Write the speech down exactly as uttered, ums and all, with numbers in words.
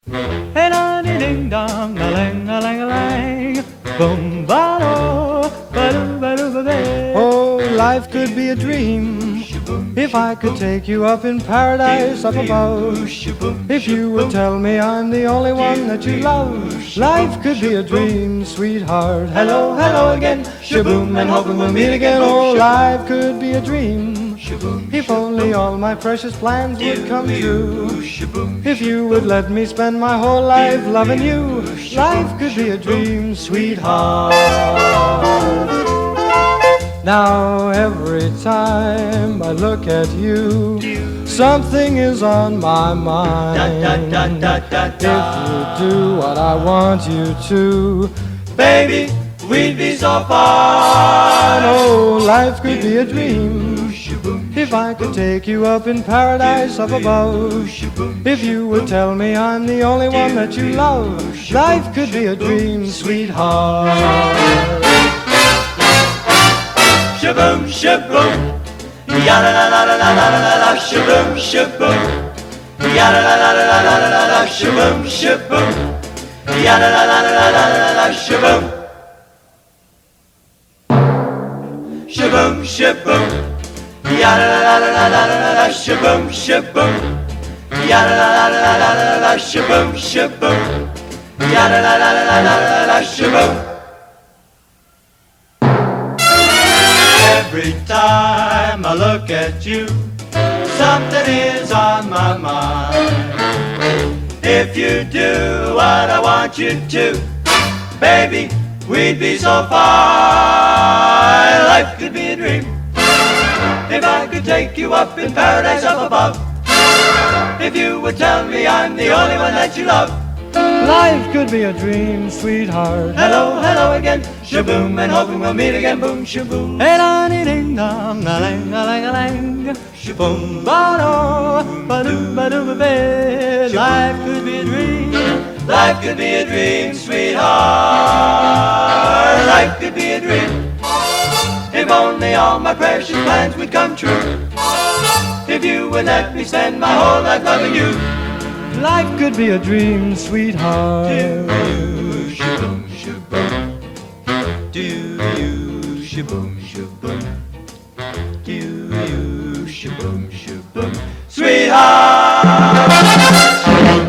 Hey, da ding dong, a lang, a lang, a lang, boom, ba do, ba do, ba do, ba ba. Oh, life could be a dream if I could take you up in paradise up above. If you would tell me I'm the only one that you love, life could be a dream, sweetheart. Hello, hello again, shaboom, and hoping we'll meet again. Oh, life could be a dream if only all my precious plans would come true. If you would let me spend my whole life loving you, life could be a dream, sweetheart. Now every time I look at you, something is on my mind. If you do what I want you to, baby, we'd be so fine. Oh, life could be a dream if I could take you up in paradise up above. If you would tell me I'm the only one that you love, life could be a dream, sweetheart. Shaboom, shaboom, ya la la la la la la la la, shaboom, shaboom, ya la la la la la la la la, shaboom, shaboom, ya la la la la la la la, shaboom, shaboom, shaboom, ya la la la la la la la, shaboom, shaboom, ya la la la la la la la, shaboom, shaboom, ya la la la la la la la, shaboom. Every time I look at you, something is on my mind. If you do what I want you to, baby, we'd be so fine. Life could be a dream if I could take you up in paradise up above. If you would tell me I'm the only one that you love, life could be a dream, sweetheart. hello, hello again, shaboom, and hoping we'll meet again, boom, shaboom. Hey, da ding dong, a lang, a lang, a lang, Shaboom, ba do, ba do, ba do, ba ba. Life could be a dream. life could be a dream, sweetheart. Life could be a dream if only all my precious plans would come true. If you would let me spend my whole life loving you. Life could be a dream, sweetheart. Do you shaboom shaboom? Do you shaboom shaboom? Do you shaboom shaboom? Sweetheart.